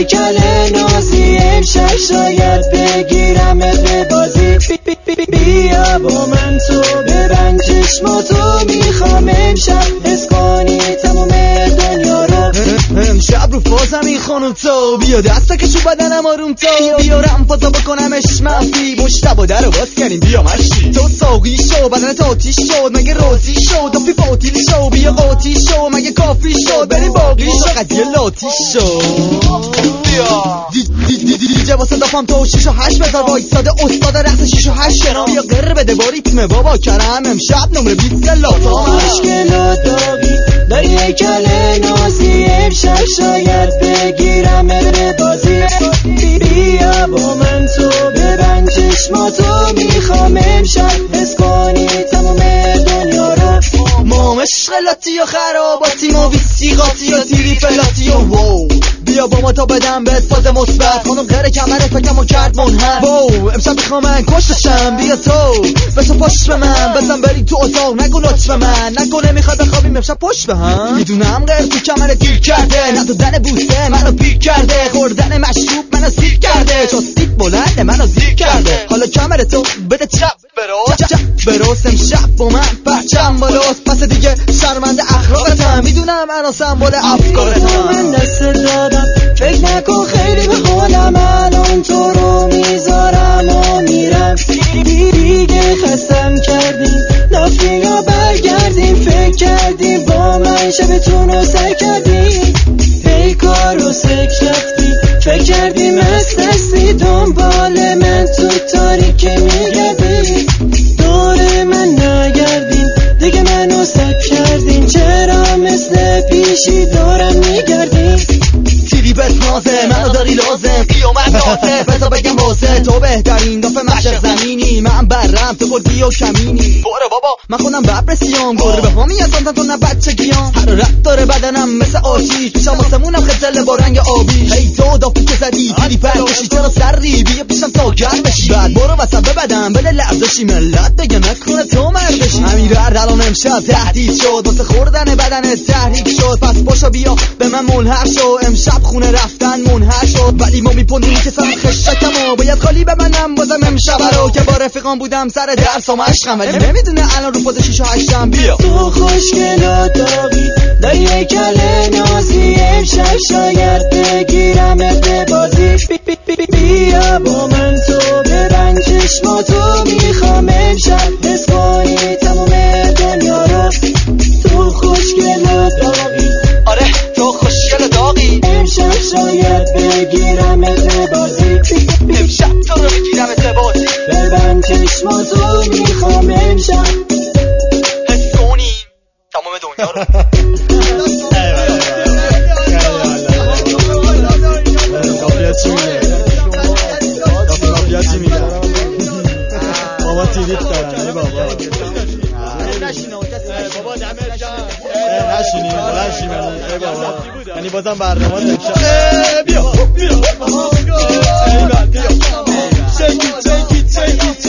هیکل نازی امشب شاید بگیرم به بازی. بیا با من تو ببند چشماتو، میخوام امشب حس کنی تمام دنیا رو. امشب رو فازم این خانم تو، بیا دستا کشو بدنم آروم تو، بیا رم فازا بکنمش منفی، مشتبا در رو باز کنیم بیا مشتی. تو ساقی شو بدن تو آتیش شد، مگه روزی شد دافی باطیل شو، بیا قاطی شو مگه کافی شد، بریم باقی شو قضیه لاتی شو. دیجه واسه دافم تو 6 و 8 بذار وایساده استاد رقص 6 و 8 شنا، بیا قر بده با ریتم بابا کرم امشب نمره 20 لاتا. مشکل و داغی داری هیکل نازی امشب شاید بگیرم به بازی. بیا با من تو ببند چشماتو، میخوام امشب حس کنی تمام دنیا رو. ما مشغلاتی و خراباتی ما ویسیقاتی و تیری فلاتی و وو، بیا با ما تا بدم به فاز مثبت، خانم غیر کمره فکرمو کرد منحل. وو امشب میخوام من کشتشم، بیا تو به تو پشت به من بزن بری تو اتاق، نگو لطف به من نکنه میخواد بخوابیم امشب پشت به هم. میدونم غیر تو کمره دیر کرده، نه تو دن بوسه منو پیر کرده، خوردن مشروب منو سیر کرده، چاستیک بلنده منو زیر کرده. حالا کمره تو بده چپ براس امشب با من پرچم بالاست، پس دیگه شرمنده اخلاقتم، میدونم انا سمبل افکارتم. من دست دادم فکر نکن خیلی به خودم، الان تو رو میذارم و میرم. دیگه خستم کردیم نافینا برگردیم، فکر کردیم با من شبتون رو سر کردیم، پیکار رو سک رفتی فکر کردیم هستی، دنبال من تو تاریکی میگردی، دور من نگردین دیگه منو سک کردین، چرا مثل پیشی دورم میگردین. تیری بسنازه منو داری لازم قیامت نازه، بذار بگم واسه تو بهترین دافه مشرق زمینی، من برم تو گرگی و کمینی. باره بابا من خودم ببر سیام گربه هامی اصلا تو نه بچه گیام، حرارت داره بدنم مثل آتیش، پیشم واسمونم خجله با رنگ آبی. هی تو دافی که زدی تیری پرشی چرا سری، بیا پیشم تا گرم بشی، بعد برو وسط ببدم بله لرزشی، ملت بگه نکنه تو مردشی. همین رد الان امشب تهدید شد واسه خوردن بدن تحریک شد، پس باشا بیا به من ملحق شو، امشب خونه رفتن منحل شد، ولی ما میپونیم که سرم خشکمو باید خالی ببنم بازم امشب رو، که با رفیقان بودم سر درس و مشقم، ولی نمیدونه الان رو فاز 6 و 8م. بیا تو خوشگل و داغی داری هیکل نازی امشب شاید بگیرم به بازی. بیا با من تو ببند چشماتو، میخوام امشب حس کنی تمام دنیا رو. تو خوشگل و داغی آره تو خوشگل و داغی امشب شاید بگیرم به بازی. امشب تو رو بگیرم به بازی، ببند چشماتو میخوام امشب حس کنی تمام دنیا رو. بابا تیریت دارن بابا نشینی ای بابا، یعنی بازم برنامه امشب بیا